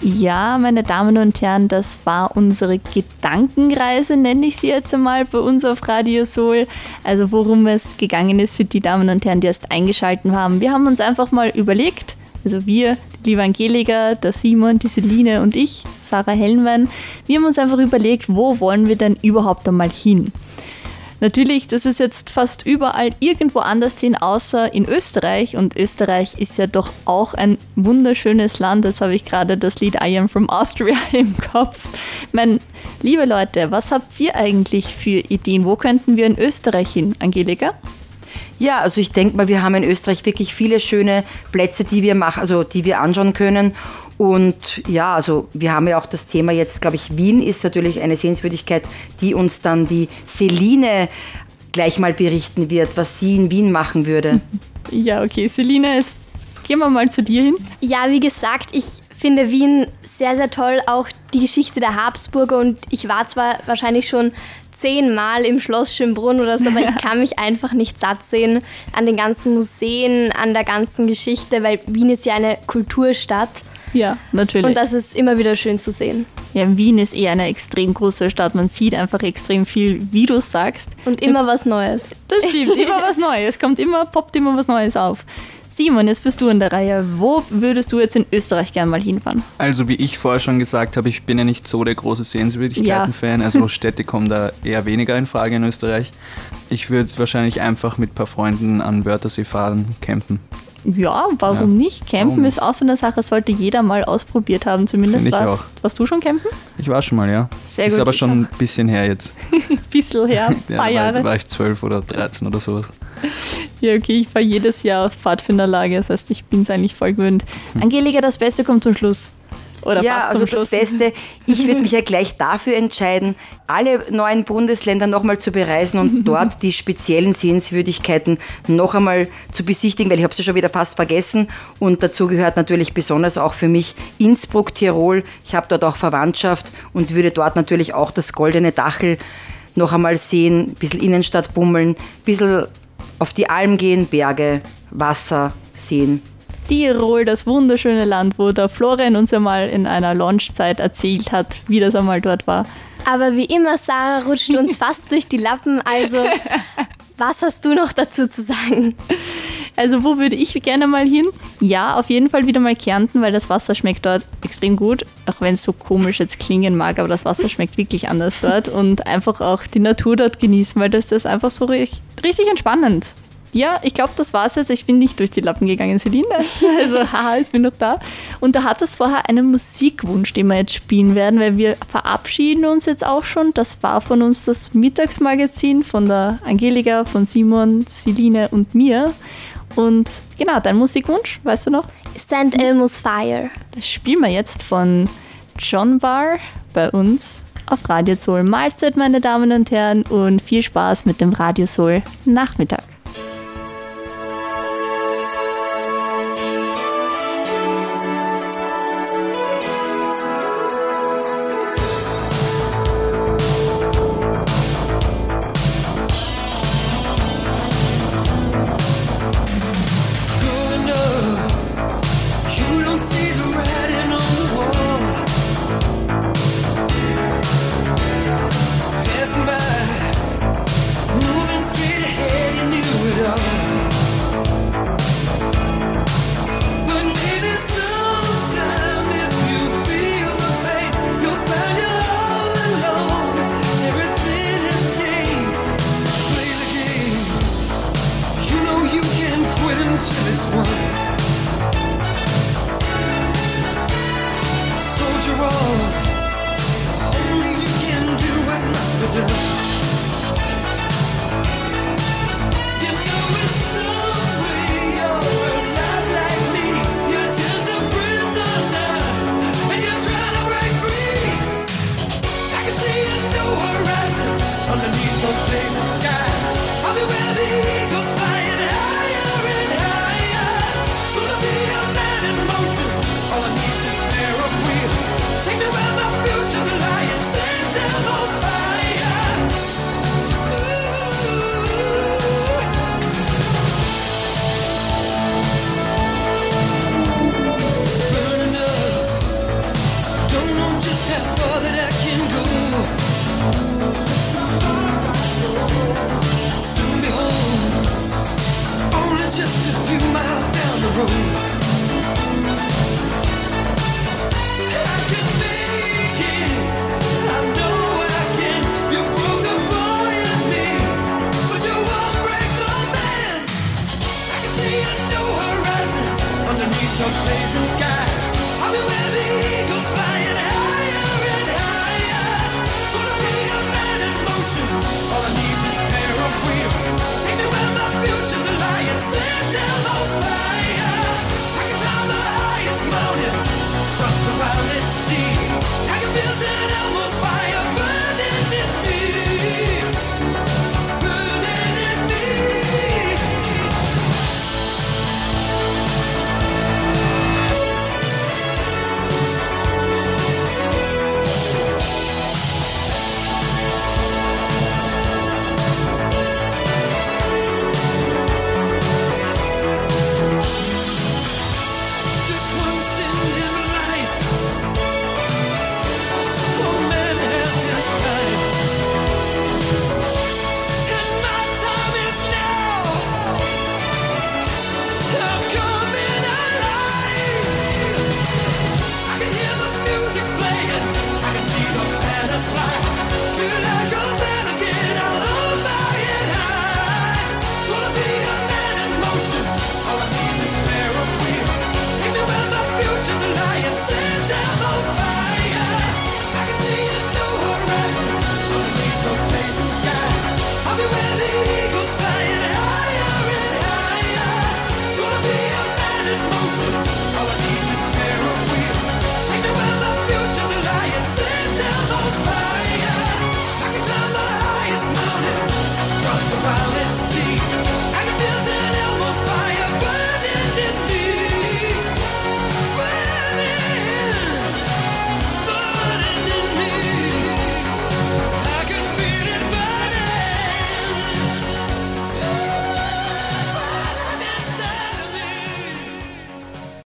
Ja, meine Damen und Herren, das war unsere Gedankenreise, nenne ich sie jetzt einmal, bei uns auf Radio Soul. Also worum es gegangen ist für die Damen und Herren, die erst eingeschaltet haben. Wir haben uns einfach mal überlegt, also wir, die liebe Angelika, der Simon, die Celine und ich, Sarah Hellenwein, wir haben uns einfach überlegt, wo wollen wir denn überhaupt einmal hin? Natürlich, das ist jetzt fast überall irgendwo anders hin, außer in Österreich. Und Österreich ist ja doch auch ein wunderschönes Land. Jetzt habe ich gerade das Lied I Am From Austria im Kopf. Liebe Leute, was habt ihr eigentlich für Ideen? Wo könnten wir in Österreich hin, Angelika? Ja, also ich denke mal, wir haben in Österreich wirklich viele schöne Plätze, die wir anschauen können. Und ja, also wir haben ja auch das Thema jetzt, glaube ich, Wien ist natürlich eine Sehenswürdigkeit, die uns dann die Celine gleich mal berichten wird, was sie in Wien machen würde. Ja, okay, Celine, jetzt gehen wir mal zu dir hin. Ja, wie gesagt, ich finde Wien sehr, sehr toll, auch die Geschichte der Habsburger, und ich war zwar wahrscheinlich schon 10-mal im Schloss Schönbrunn oder so, aber ich kann mich einfach nicht satt sehen an den ganzen Museen, an der ganzen Geschichte, weil Wien ist ja eine Kulturstadt. Ja, natürlich. Und das ist immer wieder schön zu sehen. Ja, Wien ist eine extrem große Stadt. Man sieht einfach extrem viel, wie du sagst. Und immer was Neues. Das stimmt, immer was Neues. Poppt immer was Neues auf. Simon, jetzt bist du in der Reihe. Wo würdest du jetzt in Österreich gerne mal hinfahren? Also wie ich vorher schon gesagt habe, ich bin ja nicht so der große Sehenswürdigkeiten-Fan. Also Städte kommen da eher weniger in Frage in Österreich. Ich würde wahrscheinlich einfach mit ein paar Freunden an Wörthersee fahren, campen. Ja, warum nicht? Campen ist auch so eine Sache, sollte jeder mal ausprobiert haben. Zumindest warst du schon campen? Ich war schon mal, ja. Sehr gut. Ist aber schon ein bisschen her jetzt. Bisschen her, ein paar Jahre. Da war ich 12 oder 13 oder sowas. Ja, okay, ich fahre jedes Jahr auf Pfadfinderlager, das heißt, ich bin es eigentlich voll gewöhnt. Angelika, das Beste kommt zum Schluss. Oder ja, fast also zum Schluss. Das Beste, ich würde mich ja gleich dafür entscheiden, alle 9 Bundesländer nochmal zu bereisen und dort die speziellen Sehenswürdigkeiten noch einmal zu besichtigen, weil ich habe sie schon wieder fast vergessen, und dazu gehört natürlich besonders auch für mich Innsbruck, Tirol. Ich habe dort auch Verwandtschaft und würde dort natürlich auch das Goldene Dachel noch einmal sehen, ein bisschen Innenstadt bummeln, ein bisschen auf die Alm gehen, Berge, Wasser sehen. Tirol, das wunderschöne Land, wo der Florian uns einmal in einer Launchzeit erzählt hat, wie das einmal dort war. Aber wie immer, Sarah, rutscht uns fast durch die Lappen, also was hast du noch dazu zu sagen? Also wo würde ich gerne mal hin? Ja, auf jeden Fall wieder mal Kärnten, weil das Wasser schmeckt dort extrem gut, auch wenn es so komisch jetzt klingen mag, aber das Wasser schmeckt wirklich anders dort, und einfach auch die Natur dort genießen, weil das ist einfach so richtig entspannend. Ja, ich glaube, das war's jetzt. Ich bin nicht durch die Lappen gegangen, Celine. Also, haha, ich bin noch da. Und da hat es vorher einen Musikwunsch, den wir jetzt spielen werden, weil wir verabschieden uns jetzt auch schon. Das war von uns das Mittagsmagazin von der Angelika, von Simon, Celine und mir. Und genau, dein Musikwunsch, weißt du noch? St. Elmo's Fire. Das spielen wir jetzt von John Barr bei uns auf Radio Soul. Mahlzeit, meine Damen und Herren, und viel Spaß mit dem Radio Soul Nachmittag. Only you can do what must be done.